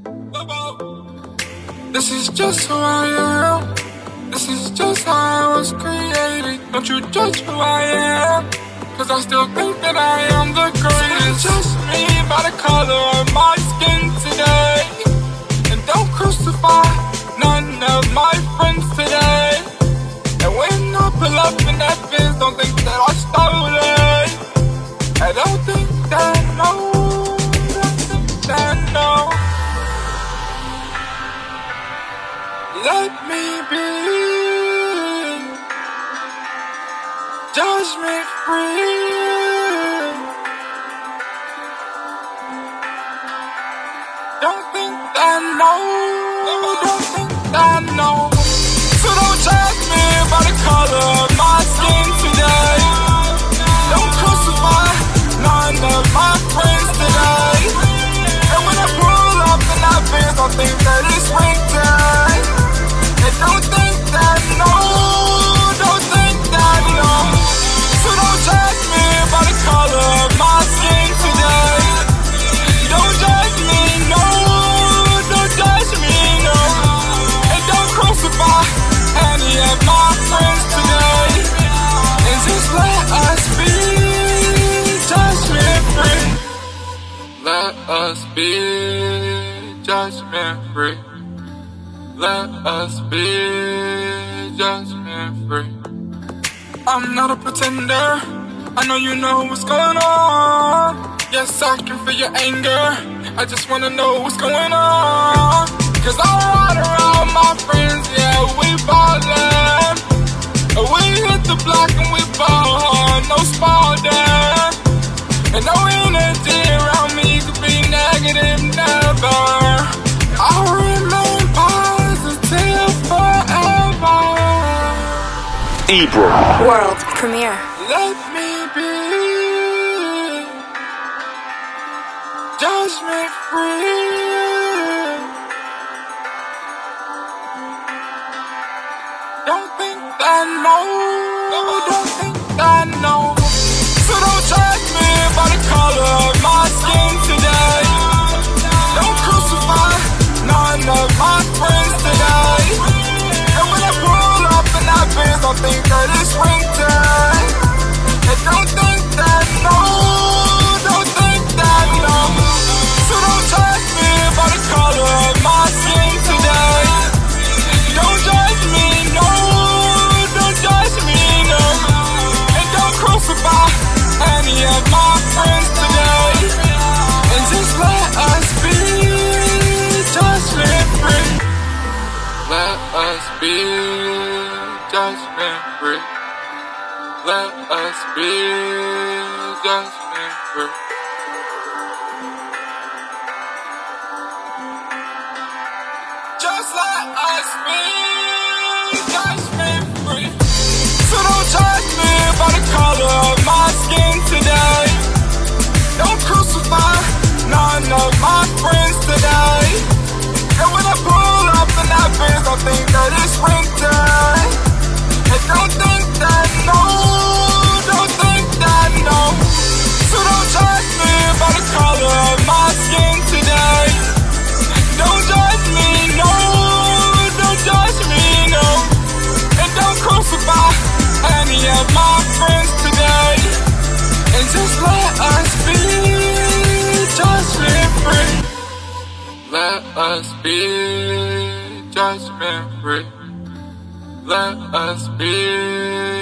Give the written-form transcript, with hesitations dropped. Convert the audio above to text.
This is just who I am. This is just how I was created. Don't you judge who I am, cause I still think that I am the greatest. Judge me by the color of my skin today, and don't crucify none of my friends today. And when I pull up in that Benz, don't think that I stole it. I don't think that, no, don't think that, no. Let me be judgment free. Don't think that, no, don't think that, no. So don't judge me by the color of my skin today. Don't crucify none of my friends today. And when I pull up in that Benz, don't think that it's winter. And don't think that, no, don't think that, no. So don't judge me by the color of my skin today. Don't judge me, no, don't judge me, no. And don't crucify any of my friends today. And just let us be judgment free. Let us be judgment free. Let us be judgment free. I'm not a pretender. I know you know what's going on. Yes, I can feel your anger. I just wanna know what's going on. Cause I ride around my friends, yeah, we ballin'. We hit the block and we ball hard, no Spalding. And no energy around me could be negative, never. I'll remain positive forever. Ebro World premiere. Let me be judgment free. Don't think that, no, don't think that, no. So don't judge me by the color of my skin today. Don't crucify none of my friends today. And when I pull up in that Benz, don't think that it's winter. And don't think that, no, don't think that, no. So don't judge me by the color of my skin today. Don't judge me, no, don't judge me, no. And don't crucify any of my friends today. And just let us be judgment free. Let us be judgment free. Let us be judgment free. Just let us be judgment free. So don't judge me by the color of my skin today. Don't crucify none of my friends today. And when I pull up in that Benz, don't think that it's winter. And don't think that, no, don't think that, no. So don't judge me by the color of my skin today. Don't judge me, no, don't judge me, no. And don't crucify any of my friends today. And just let us be judgment free. Let us be judgment free. Let us be